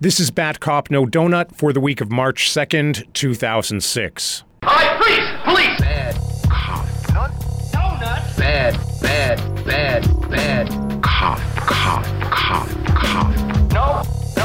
This is Bat Cop No Donut for the week of March 2nd, 2006. All right, freeze! Police! Bad cop. Donut! Bad cop. No.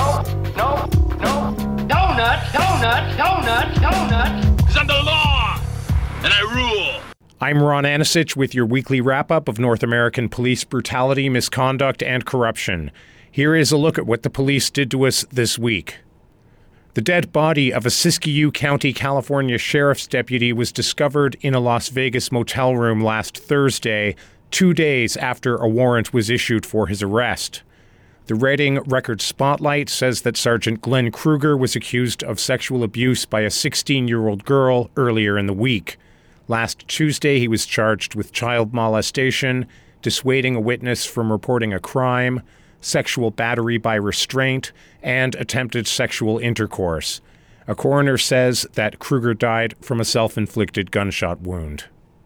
Donut! It's under the law, and I rule. I'm Ron Anisich with your weekly wrap-up of North American police brutality, misconduct, and corruption. Here is a look at what the police did to us this week. The dead body of a Siskiyou County, California sheriff's deputy was discovered in a Las Vegas motel room last Thursday, 2 days after a warrant was issued for his arrest. The Reading Record Spotlight says that Sergeant Glenn Kruger was accused of sexual abuse by a 16-year-old girl earlier in the week. Last Tuesday, he was charged with child molestation, dissuading a witness from reporting a crime, sexual battery by restraint, and attempted sexual intercourse. A coroner says that Kruger died from a self-inflicted gunshot wound.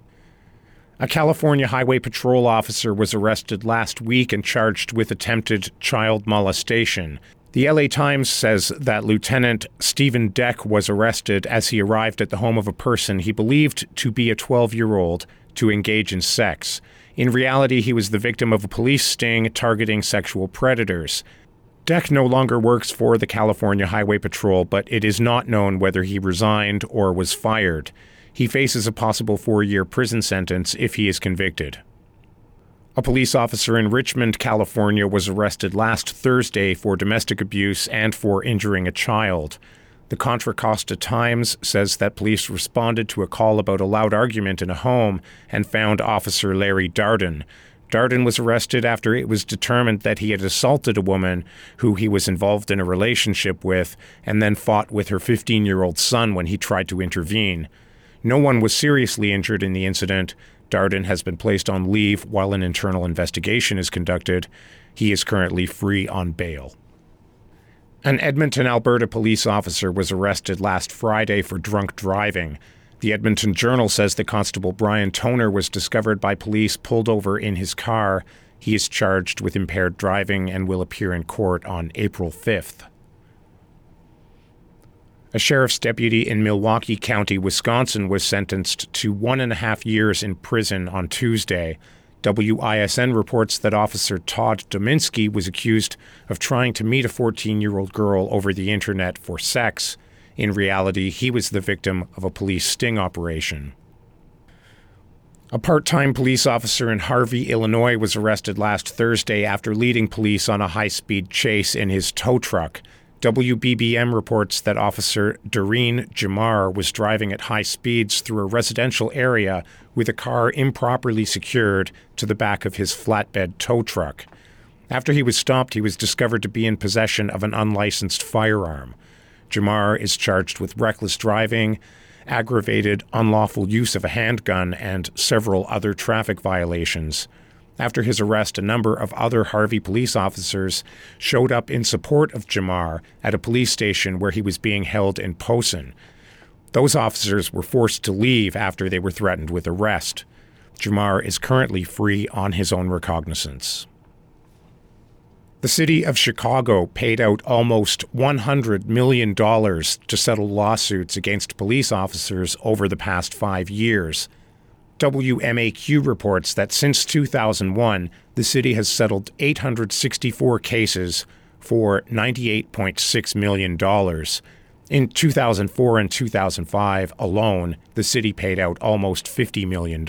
A California Highway Patrol officer was arrested last week and charged with attempted child molestation. The LA Times says that Lieutenant Stephen Deck was arrested as he arrived at the home of a person he believed to be a 12-year-old to engage in sex. In reality, he was the victim of a police sting targeting sexual predators. Deck no longer works for the California Highway Patrol, but it is not known whether he resigned or was fired. He faces a possible 4-year prison sentence if he is convicted. A police officer in Richmond, California, was arrested last Thursday for domestic abuse and for injuring a child. The Contra Costa Times says that police responded to a call about a loud argument in a home and found Officer Larry Darden. Darden was arrested after it was determined that he had assaulted a woman who he was involved in a relationship with and then fought with her 15-year-old son when he tried to intervene. No one was seriously injured in the incident. Darden has been placed on leave while an internal investigation is conducted. He is currently free on bail. An Edmonton, Alberta police officer was arrested last Friday for drunk driving. The Edmonton Journal says that Constable Brian Toner was discovered by police pulled over in his car. He is charged with impaired driving and will appear in court on April 5th. A sheriff's deputy in Milwaukee County, Wisconsin, was sentenced to 1.5 years in prison on Tuesday. WISN reports that Officer Todd Dominski was accused of trying to meet a 14-year-old girl over the internet for sex. In reality, he was the victim of a police sting operation. A part-time police officer in Harvey, Illinois, was arrested last Thursday after leading police on a high-speed chase in his tow truck. WBBM reports that Officer Doreen Jamar was driving at high speeds through a residential area with a car improperly secured to the back of his flatbed tow truck. After he was stopped, he was discovered to be in possession of an unlicensed firearm. Jamar is charged with reckless driving, aggravated unlawful use of a handgun, and several other traffic violations. After his arrest, a number of other Harvey police officers showed up in support of Jamar at a police station where he was being held in Posen. Those officers were forced to leave after they were threatened with arrest. Jamar is currently free on his own recognizance. The city of Chicago paid out almost $100 million to settle lawsuits against police officers over the past 5 years. WMAQ reports that since 2001, the city has settled 864 cases for $98.6 million. In 2004 and 2005 alone, the city paid out almost $50 million.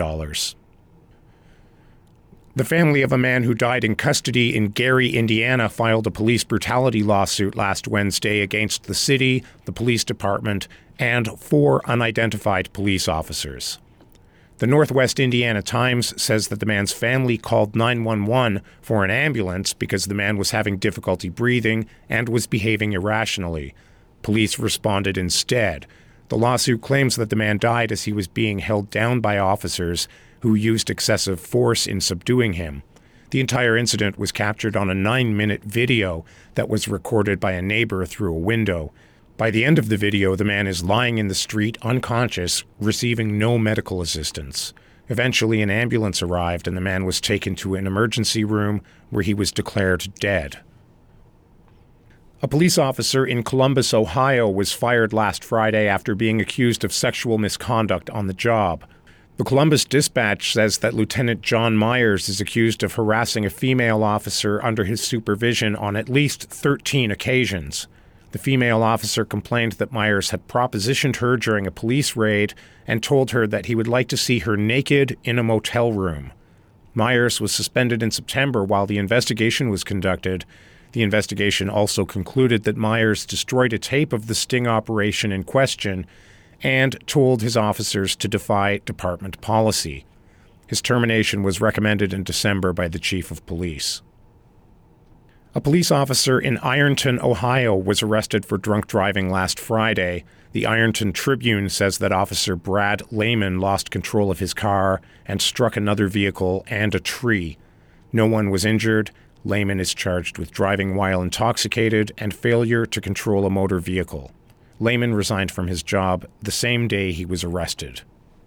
The family of a man who died in custody in Gary, Indiana, filed a police brutality lawsuit last Wednesday against the city, the police department, and 4 unidentified police officers. The Northwest Indiana Times says that the man's family called 911 for an ambulance because the man was having difficulty breathing and was behaving irrationally. Police responded instead. The lawsuit claims that the man died as he was being held down by officers who used excessive force in subduing him. The entire incident was captured on a 9-minute video that was recorded by a neighbor through a window. By the end of the video, the man is lying in the street unconscious, receiving no medical assistance. Eventually, an ambulance arrived and the man was taken to an emergency room where he was declared dead. A police officer in Columbus, Ohio, was fired last Friday after being accused of sexual misconduct on the job. The Columbus Dispatch says that Lieutenant John Myers is accused of harassing a female officer under his supervision on at least 13 occasions. The female officer complained that Myers had propositioned her during a police raid and told her that he would like to see her naked in a motel room. Myers was suspended in September while the investigation was conducted. The investigation also concluded that Myers destroyed a tape of the sting operation in question and told his officers to defy department policy. His termination was recommended in December by the chief of police. A police officer in Ironton, Ohio, was arrested for drunk driving last Friday. The Ironton Tribune says that Officer Brad Lehman lost control of his car and struck another vehicle and a tree. No one was injured. Lehman is charged with driving while intoxicated and failure to control a motor vehicle. Lehman resigned from his job the same day he was arrested.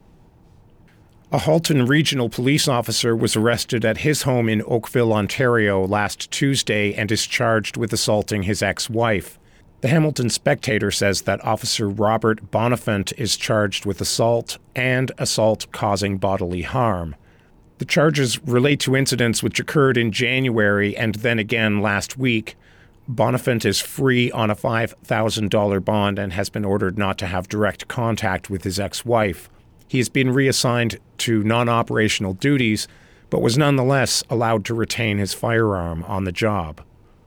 A Halton Regional Police officer was arrested at his home in Oakville, Ontario last Tuesday and is charged with assaulting his ex-wife. The Hamilton Spectator says that Officer Robert Bonifant is charged with assault and assault causing bodily harm. The charges relate to incidents which occurred in January and then again last week. Bonifant is free on a $5,000 bond and has been ordered not to have direct contact with his ex-wife. He has been reassigned to non-operational duties, but was nonetheless allowed to retain his firearm on the job.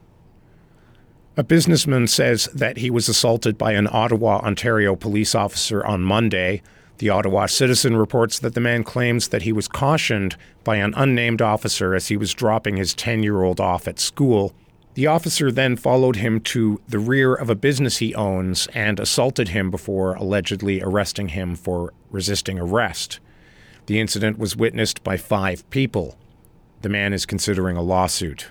A businessman says that he was assaulted by an Ottawa, Ontario police officer on Monday. The Ottawa Citizen reports that the man claims that he was cautioned by an unnamed officer as he was dropping his 10-year-old off at school. The officer then followed him to the rear of a business he owns and assaulted him before allegedly arresting him for resisting arrest. The incident was witnessed by 5 people. The man is considering a lawsuit.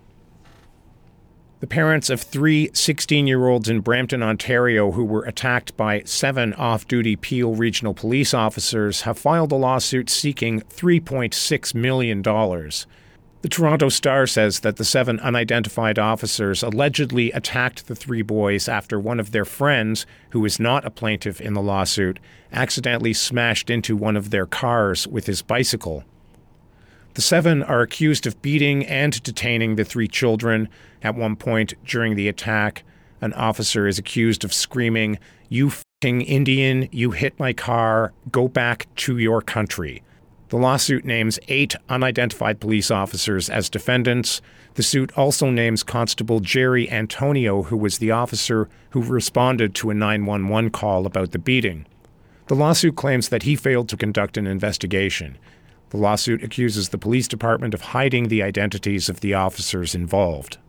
The parents of 3 16-year-olds in Brampton, Ontario, who were attacked by 7 off-duty Peel Regional Police officers have filed a lawsuit seeking $3.6 million. The Toronto Star says that the 7 unidentified officers allegedly attacked the 3 boys after one of their friends, who is not a plaintiff in the lawsuit, accidentally smashed into one of their cars with his bicycle. The 7 are accused of beating and detaining the 3 children. At one point during the attack, an officer is accused of screaming, "You f***ing Indian, you hit my car, go back to your country." The lawsuit names 8 unidentified police officers as defendants. The suit also names Constable Jerry Antonio, who was the officer who responded to a 911 call about the beating. The lawsuit claims that he failed to conduct an investigation. The lawsuit accuses the police department of hiding the identities of the officers involved.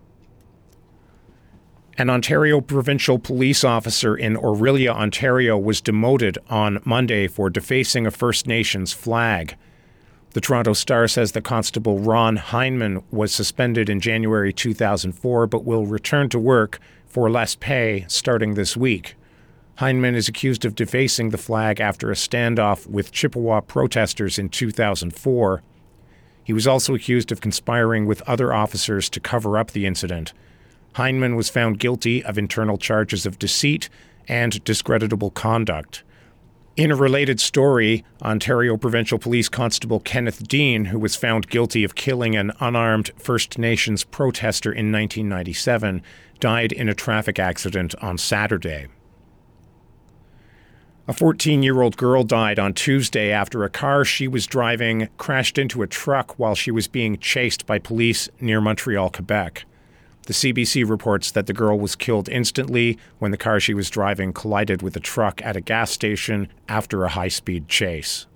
An Ontario provincial police officer in Orillia, Ontario, was demoted on Monday for defacing a First Nations flag. The Toronto Star says that Constable Ron Heineman was suspended in January 2004 but will return to work for less pay starting this week. Heineman is accused of defacing the flag after a standoff with Chippewa protesters in 2004. He was also accused of conspiring with other officers to cover up the incident. Heineman was found guilty of internal charges of deceit and discreditable conduct. In a related story, Ontario Provincial Police Constable Kenneth Dean, who was found guilty of killing an unarmed First Nations protester in 1997, died in a traffic accident on Saturday. A 14-year-old girl died on Tuesday after a car she was driving crashed into a truck while she was being chased by police near Montreal, Quebec. The CBC reports that the girl was killed instantly when the car she was driving collided with a truck at a gas station after a high-speed chase.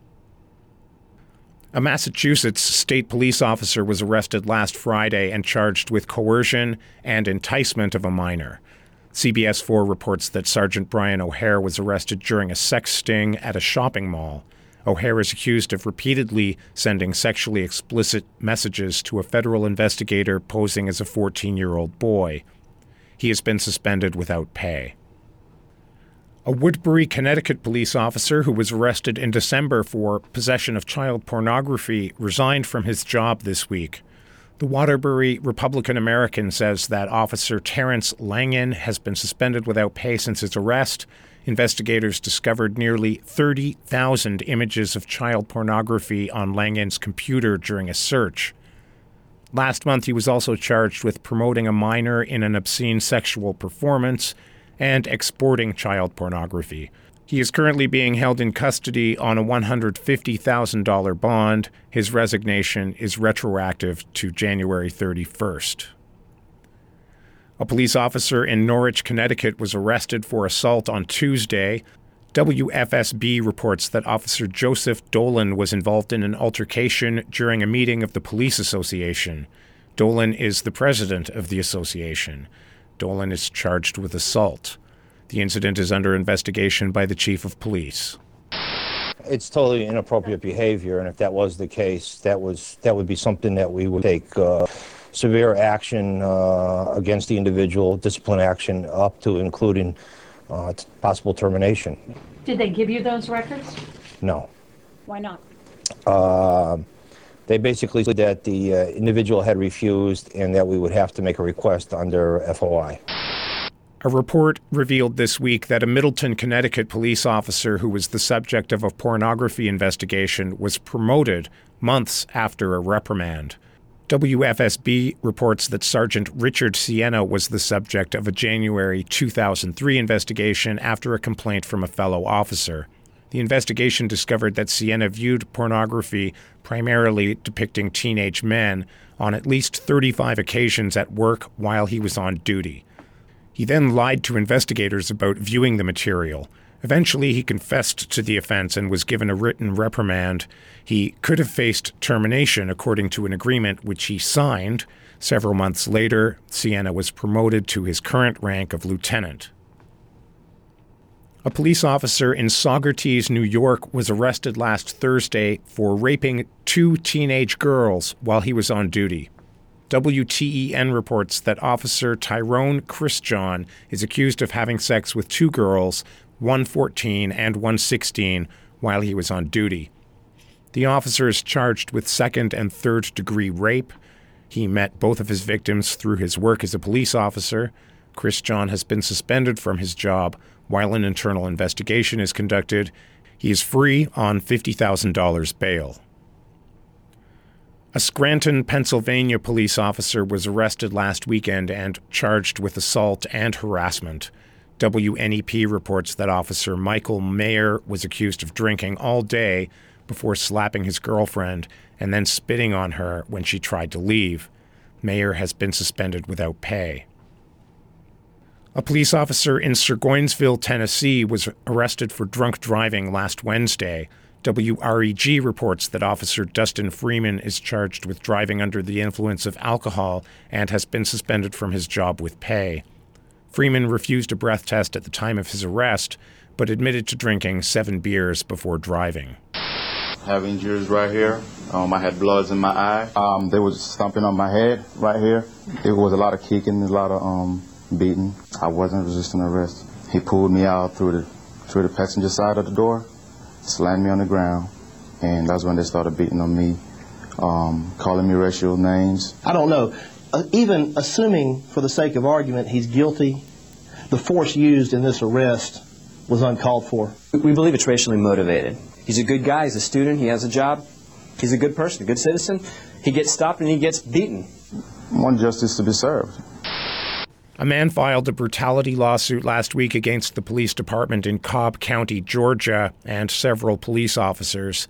A Massachusetts state police officer was arrested last Friday and charged with coercion and enticement of a minor. CBS 4 reports that Sergeant Brian O'Hare was arrested during a sex sting at a shopping mall. O'Hare is accused of repeatedly sending sexually explicit messages to a federal investigator posing as a 14-year-old boy. He has been suspended without pay. A Woodbury, Connecticut police officer who was arrested in December for possession of child pornography resigned from his job this week. The Waterbury Republican-American says that Officer Terrence Langen has been suspended without pay since his arrest. Investigators discovered nearly 30,000 images of child pornography on Langen's computer during a search. Last month, he was also charged with promoting a minor in an obscene sexual performance and exporting child pornography. He is currently being held in custody on a $150,000 bond. His resignation is retroactive to January 31st. A police officer in Norwich, Connecticut was arrested for assault on Tuesday. WFSB reports that Officer Joseph Dolan was involved in an altercation during a meeting of the police association. Dolan is the president of the association. Dolan is charged with assault. The incident is under investigation by the chief of police. It's totally inappropriate behavior, and if that was the case, that would be something that we would take severe action against the individual, discipline action up to including possible termination. Did they give you those records? No. Why not? They basically said that the individual had refused and that we would have to make a request under FOI. A report revealed this week that a Middleton, Connecticut police officer who was the subject of a pornography investigation was promoted months after a reprimand. WFSB reports that Sergeant Richard Sienna was the subject of a January 2003 investigation after a complaint from a fellow officer. The investigation discovered that Sienna viewed pornography, primarily depicting teenage men, on at least 35 occasions at work while he was on duty. He then lied to investigators about viewing the material. Eventually, he confessed to the offense and was given a written reprimand. He could have faced termination according to an agreement which he signed. Several months later, Sienna was promoted to his current rank of lieutenant. A police officer in Saugerties, New York, was arrested last Thursday for raping 2 teenage girls while he was on duty. WTEN reports that Officer Tyrone Chrisjohn is accused of having sex with 2 girls, one 14 and one 16, while he was on duty. The officer is charged with second and third degree rape. He met both of his victims through his work as a police officer. Chrisjohn has been suspended from his job while an internal investigation is conducted. He is free on $50,000 bail. A Scranton, Pennsylvania police officer was arrested last weekend and charged with assault and harassment. WNEP reports that Officer Michael Mayer was accused of drinking all day before slapping his girlfriend and then spitting on her when she tried to leave. Mayer has been suspended without pay. A police officer in Burgonsville, Tennessee, was arrested for drunk driving last Wednesday. WREG reports that Officer Dustin Freeman is charged with driving under the influence of alcohol and has been suspended from his job with pay. Freeman refused a breath test at the time of his arrest, but admitted to drinking 7 beers before driving. I have injuries right here. I had bloods in my eye. They was stomping on my head right here. There was a lot of kicking, a lot of beating. I wasn't resisting arrest. He pulled me out through the passenger side of the door, slammed me on the ground, and that's when they started beating on me, calling me racial names. I don't know. Even assuming, for the sake of argument, he's guilty, the force used in this arrest was uncalled for. We believe it's racially motivated. He's a good guy. He's a student. He has a job. He's a good person, a good citizen. He gets stopped and he gets beaten. Want justice to be served. A man filed a brutality lawsuit last week against the police department in Cobb County, Georgia, and several police officers.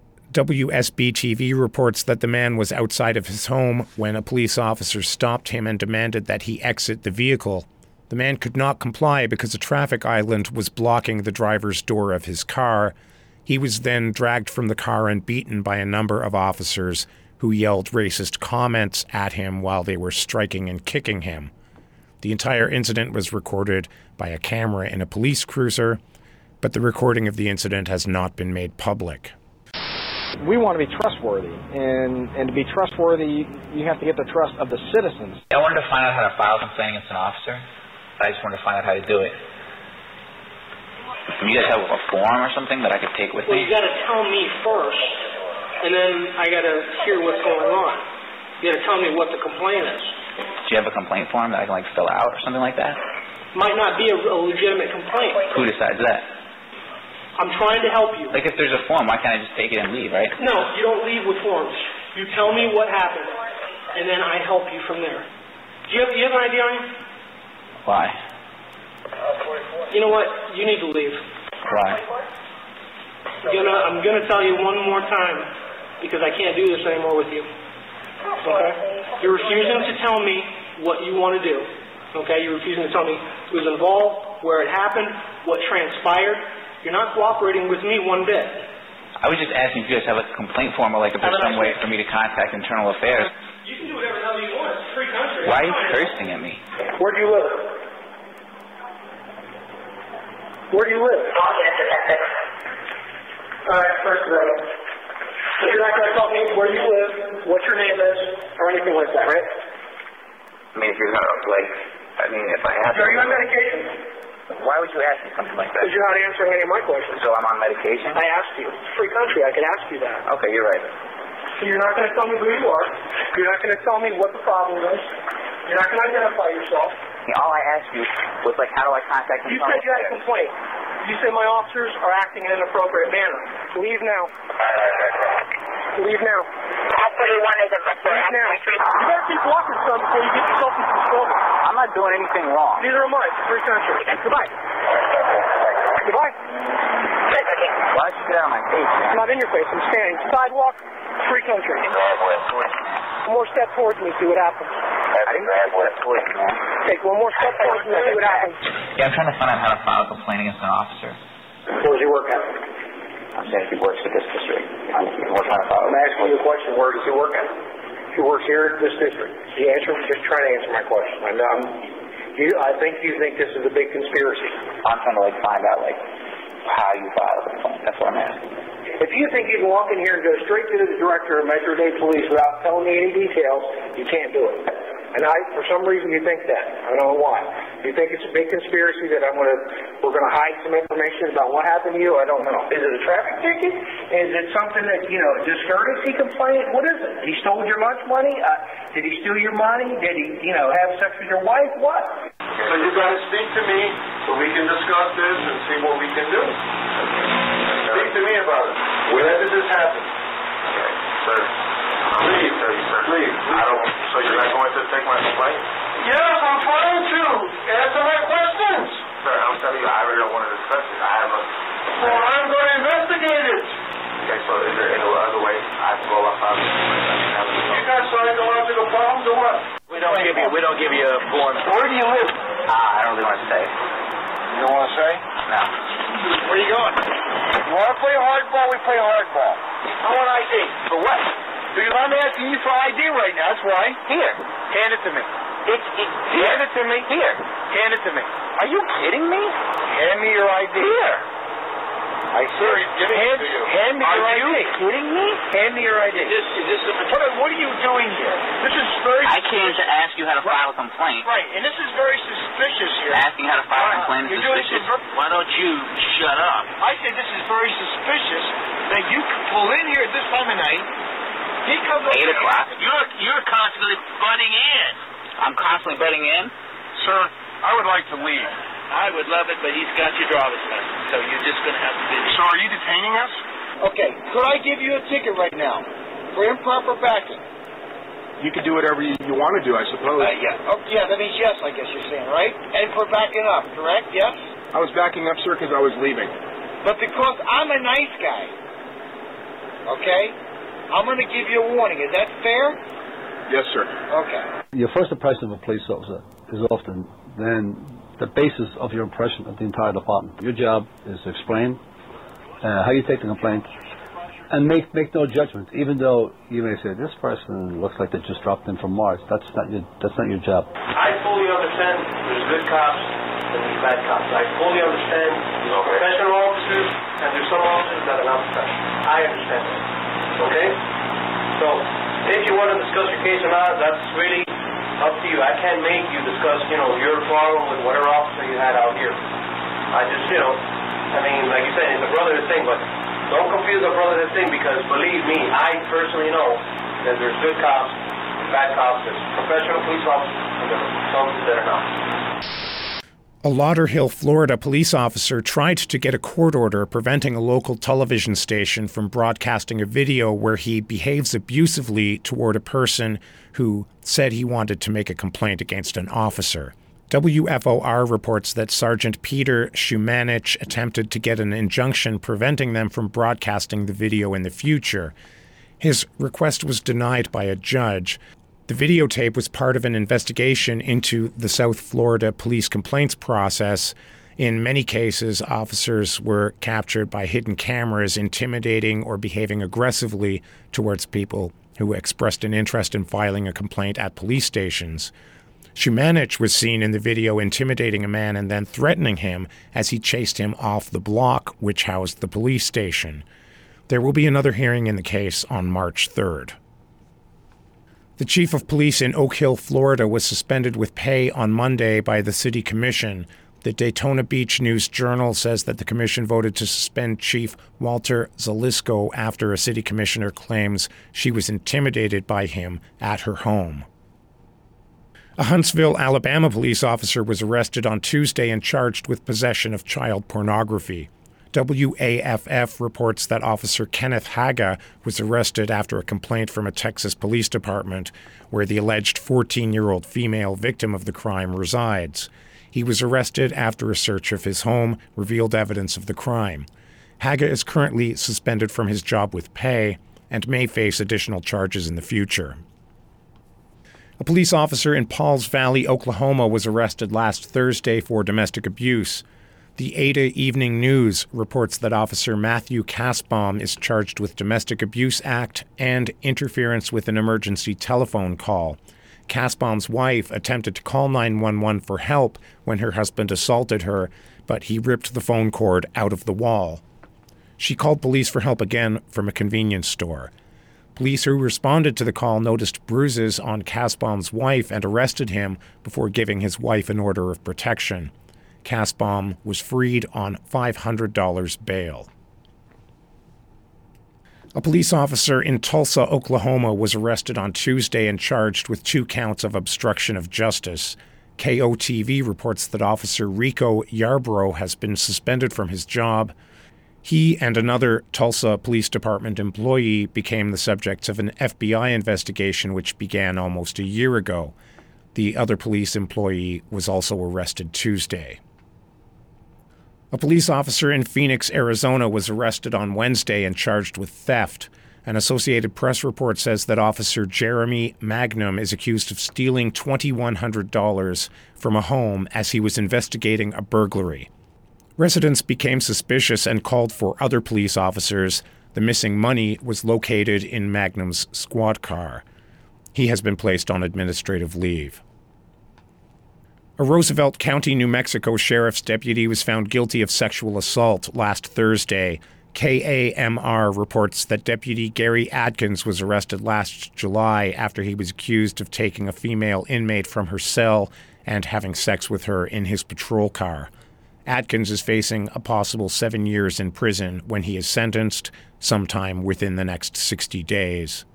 WSB-TV reports that the man was outside of his home when a police officer stopped him and demanded that he exit the vehicle. The man could not comply because a traffic island was blocking the driver's door of his car. He was then dragged from the car and beaten by a number of officers who yelled racist comments at him while they were striking and kicking him. The entire incident was recorded by a camera in a police cruiser, but the recording of the incident has not been made public. We want to be trustworthy, and to be trustworthy, you have to get the trust of the citizens. I wanted to find out how to file a complaint against an officer. I just wanted to find out how to do it. Do you guys have a form or something that I could take with me? Well, you got to tell me first, and then I got to hear what's going on. You got to tell me what the complaint is. Do you have a complaint form that I can, like, fill out or something like that? Might not be a legitimate complaint. Who decides that? I'm trying to help you. Like, if there's a form, why can't I just take it and leave, right? No, you don't leave with forms. You tell me what happened, and then I help you from there. Do you have an idea on you? Why? You know what? You need to leave. Why? I'm gonna tell you one more time, because I can't do this anymore with you. Okay? You're refusing to tell me what you want to do. Okay? You're refusing to tell me who's involved, where it happened, what transpired. You're not cooperating with me one bit. I was just asking if you guys have a complaint form or like if there's some way for me to contact Internal Affairs. You can do whatever the hell you want. It's a free country. Why are you cursing at me? Where do you live? Where do you live? Alright, first of all, so you're not going to tell me where you live, what your name is, or anything like that, right? I mean, if you're going to, like, if I have to... Are you on medication? Why would you ask me something like that? Because you're not answering any of my questions. So I'm on medication? I asked you. It's a free country. I can ask you that. Okay, you're right. So you're not going to tell me who you are. You're not going to tell me what the problem is. You're not going to identify yourself. All I asked you was, like, how do I contact You said you had a complaint. You said my officers are acting in an inappropriate manner. Leave now. Leave now. Leave now. You better keep walking, son, before you get yourself into trouble. I'm not doing anything wrong. Neither am I. It's a free country. Goodbye. Goodbye. Why'd you get out of my face, man? I'm not in your face. I'm standing. Sidewalk, free country. One more step towards me, see what happens. I didn't grab what towards you, man. Take one more step towards me, see what happens. Yeah, I'm trying to find out how to file a complaint against an officer. Where does he work at? I'm saying if he works at this district. We're trying to file. I'm asking you a question. Where does he work at? He works here at this district. Just trying to answer my question. I think you think this is a big conspiracy. I'm trying to, like, find out, like, how you file a complaint. That's what I'm asking. If you think you can walk in here and go straight to the director of Metro-Dade Police without telling me any details, you can't do it. And for some reason, you think that. I don't know why. You think it's a big conspiracy that we're going to hide some information about what happened to you? I don't know. Is it a traffic ticket? Is it something that, discourtesy complaint? What is it? He stole your lunch money? Did he steal your money? Did he, have sex with your wife? What? So you got to speak to me so we can discuss this and see what we can do. Speak to me about it. Where did this happen? Sir. Please. So you're not going to take my complaint? Yes, I'm trying to. Answer my questions. Sir, I'm telling you, I really don't want to discuss it. Well, I'm going to investigate it. Okay, so is there any other way I can go about filing? You got psychological problems or what? We don't give you a form. Where do you live? I don't really want to say. You don't want to say? No. Where are you going? You want to play hardball? We play hardball. I want ID. For what? Because I'm asking you for ID right now. That's why. Here. Hand it to me. Hand it to me. Here. Hand it to me. Are you kidding me? Hand me your ID. Here. I said, hand me your ID. Are you kidding me? Hand me your ID. What are you doing here? This is very... I came to ask you how to file a complaint. Right, and this is very suspicious here. Asking how to file a complaint is suspicious. Why don't you shut up? I said this is very suspicious that you can pull in here at this time of night. He comes up 8 o'clock. You're constantly butting in. I'm constantly butting in? Sir, I would like to leave. I would love it, but he's got your driver's license, so you're just going to have to do it. So are you detaining us? Okay, could I give you a ticket right now for improper backing? You can do whatever you want to do, I suppose. Yeah. Oh, yeah, that means yes, I guess you're saying, right? And for backing up, correct? Yes? I was backing up, sir, because I was leaving. But because I'm a nice guy, okay, I'm going to give you a warning. Is that fair? Yes, sir. Okay. Your first impression of a police officer is often then the basis of your impression of the entire department. Your job is to explain how you take the complaint and make no judgment, even though you may say this person looks like they just dropped in from Mars. That's not your job. I fully understand there's good cops and there's bad cops. I fully understand there's professional officers and there's some officers that are not professional. I understand that. Okay? So if you want to discuss your case or not, that's really up to you. I can't make you discuss, your problem with whatever officer you had out here. I just, like you said, it's a brotherhood thing, but don't confuse a brotherhood thing because, believe me, I personally know that there's good cops bad cops as professional police officers and the folks that are not. A Lauderhill, Florida police officer tried to get a court order preventing a local television station from broadcasting a video where he behaves abusively toward a person who said he wanted to make a complaint against an officer. WFOR reports that Sergeant Peter Shumanich attempted to get an injunction preventing them from broadcasting the video in the future. His request was denied by a judge. The videotape was part of an investigation into the South Florida police complaints process. In many cases, officers were captured by hidden cameras intimidating or behaving aggressively towards people who expressed an interest in filing a complaint at police stations. Shumanich was seen in the video intimidating a man and then threatening him as he chased him off the block which housed the police station. There will be another hearing in the case on March 3rd. The chief of police in Oak Hill, Florida, was suspended with pay on Monday by the city commission. The Daytona Beach News-Journal says that the commission voted to suspend Chief Walter Zalisco after a city commissioner claims she was intimidated by him at her home. A Huntsville, Alabama police officer was arrested on Tuesday and charged with possession of child pornography. WAFF reports that Officer Kenneth Haga was arrested after a complaint from a Texas police department where the alleged 14-year-old female victim of the crime resides. He was arrested after a search of his home revealed evidence of the crime. Haga is currently suspended from his job with pay and may face additional charges in the future. A police officer in Pauls Valley, Oklahoma, was arrested last Thursday for domestic abuse. The Ada Evening News reports that Officer Matthew Kasbaum is charged with Domestic Abuse Act and interference with an emergency telephone call. Kasbaum's wife attempted to call 911 for help when her husband assaulted her, but he ripped the phone cord out of the wall. She called police for help again from a convenience store. Police who responded to the call noticed bruises on Kasbaum's wife and arrested him before giving his wife an order of protection. Kasbaum was freed on $500 bail. A police officer in Tulsa, Oklahoma, was arrested on Tuesday and charged with 2 counts of obstruction of justice. KOTV reports that Officer Rico Yarbrough has been suspended from his job. He and another Tulsa Police Department employee became the subjects of an FBI investigation which began almost a year ago. The other police employee was also arrested Tuesday. A police officer in Phoenix, Arizona, was arrested on Wednesday and charged with theft. An Associated Press report says that Officer Jeremy Magnum is accused of stealing $2,100 from a home as he was investigating a burglary. Residents became suspicious and called for other police officers. The missing money was located in Magnum's squad car. He has been placed on administrative leave. A Roosevelt County, New Mexico sheriff's deputy was found guilty of sexual assault last Thursday. KAMR reports that Deputy Gary Adkins was arrested last July after he was accused of taking a female inmate from her cell and having sex with her in his patrol car. Adkins is facing a possible 7 years in prison when he is sentenced sometime within the next 60 days.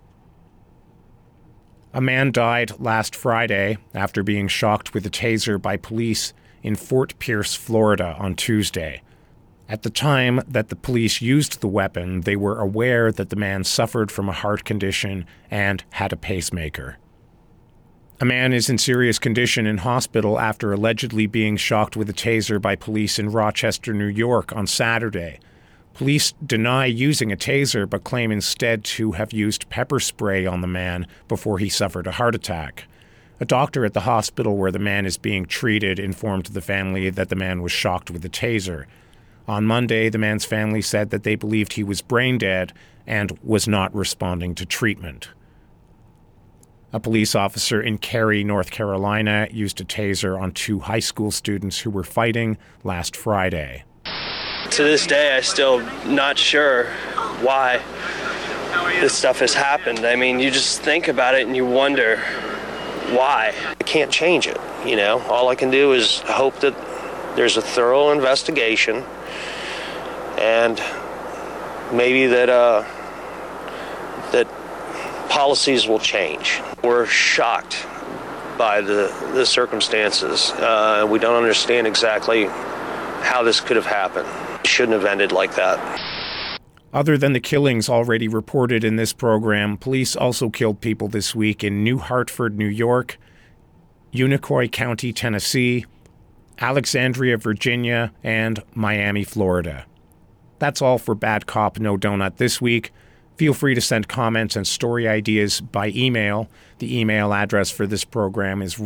A man died last Friday after being shocked with a taser by police in Fort Pierce, Florida on Tuesday. At the time that the police used the weapon, they were aware that the man suffered from a heart condition and had a pacemaker. A man is in serious condition in hospital after allegedly being shocked with a taser by police in Rochester, New York on Saturday. Police deny using a taser but claim instead to have used pepper spray on the man before he suffered a heart attack. A doctor at the hospital where the man is being treated informed the family that the man was shocked with a taser. On Monday, the man's family said that they believed he was brain dead and was not responding to treatment. A police officer in Cary, North Carolina, used a taser on 2 high school students who were fighting last Friday. To this day, I'm still not sure why this stuff has happened. I mean, you just think about it and you wonder why. I can't change it, you know. All I can do is hope that there's a thorough investigation and maybe that policies will change. We're shocked by the circumstances. We don't understand exactly how this could have happened. It shouldn't have ended like that. Other than the killings already reported in this program, police also killed people this week in New Hartford, New York, Unicoi County, Tennessee, Alexandria, Virginia, and Miami, Florida. That's all for Bad Cop, No Donut this week. Feel free to send comments and story ideas by email. The email address for this program is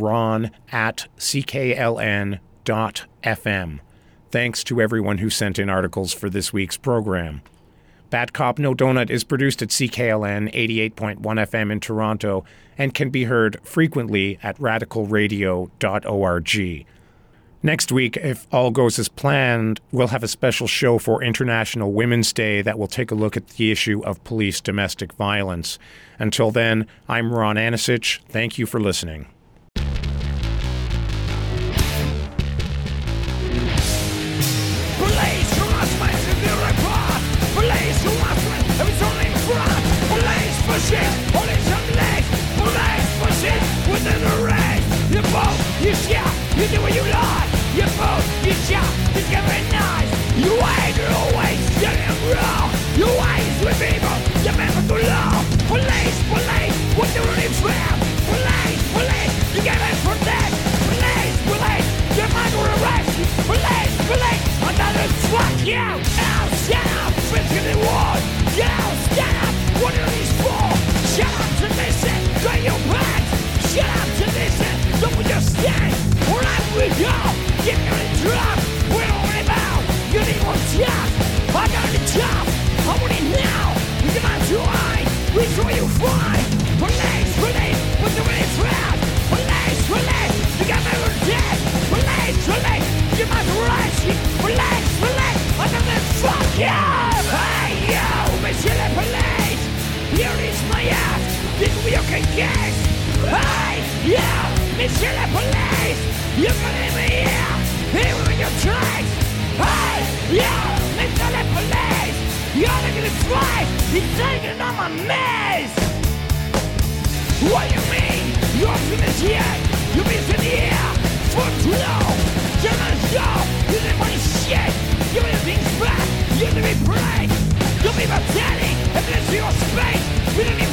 ron@ckln.fm. Thanks to everyone who sent in articles for this week's program. Bad Cop, No Donut is produced at CKLN 88.1 FM in Toronto and can be heard frequently at radicalradio.org. Next week, if all goes as planned, we'll have a special show for International Women's Day that will take a look at the issue of police domestic violence. Until then, I'm Ron Anisich. Thank you for listening. You shout, you do what you like. You vote, you shout, you give it nice. You ain't always getting wrong. You ain't with people, you meant for too long. Police, police, what do you from? Police, police, you get it for that. Police, police, you might arrest. Police, police, another fuck you. Now stand up, bitch in the wall. Now stand up, what are these for? Shut up to this shit, got your pants. Shut up to this shit. Don't put your stand, or I will go. Get me on the drop, we don't worry about. You need more job, I got the job. I want it now, you come out to eye. We show you fine. Police, police, what's the way it's found? Police, police, you got me on dead. Police, police, you might rush. Police, police, I know that fuck you. Hey, yo, Monsieur the Police. Here is my ass, think we can guess. Hey, yo. Monsieur the Police, you can leave me here, even in your tracks. Hey, yo, Mr. the Police, you're looking to fight, he's taking on my mess. What do you mean? You're finished yet? You've been in the air for too long. You're not sure, you didn't want shit. Give me the things back, you need to be brave. You'll be pathetic, and then to your space, you didn't even